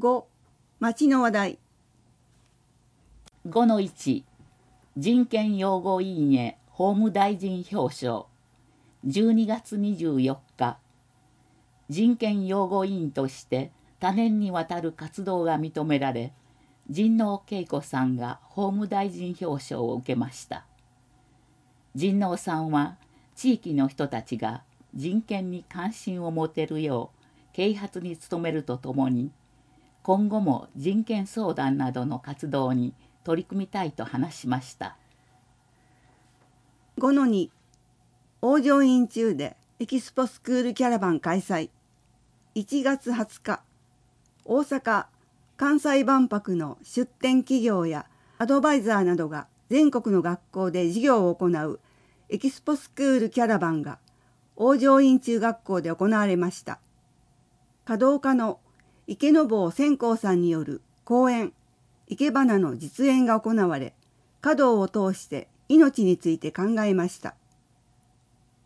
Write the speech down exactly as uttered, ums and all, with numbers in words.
ご、町の話題。 ごのいち、人権擁護委員へ法務大臣表彰。じゅうにがつにじゅうよっか、人権擁護委員として多年にわたる活動が認められ、神農恵子さんが法務大臣表彰を受けました。神農さんは地域の人たちが人権に関心を持てるよう啓発に努めるとともに、今後も人権相談などの活動に取り組みたいと話しました。 ごのに、往生院中でエキスポスクールキャラバン開催。いちがつはつか、大阪・関西万博の出展企業やアドバイザーなどが全国の学校で授業を行うエキスポスクールキャラバンが往生院中学校で行われました。華道家の池坊千光さんによる講演、生け花の実演が行われ、華道を通して命について考えました。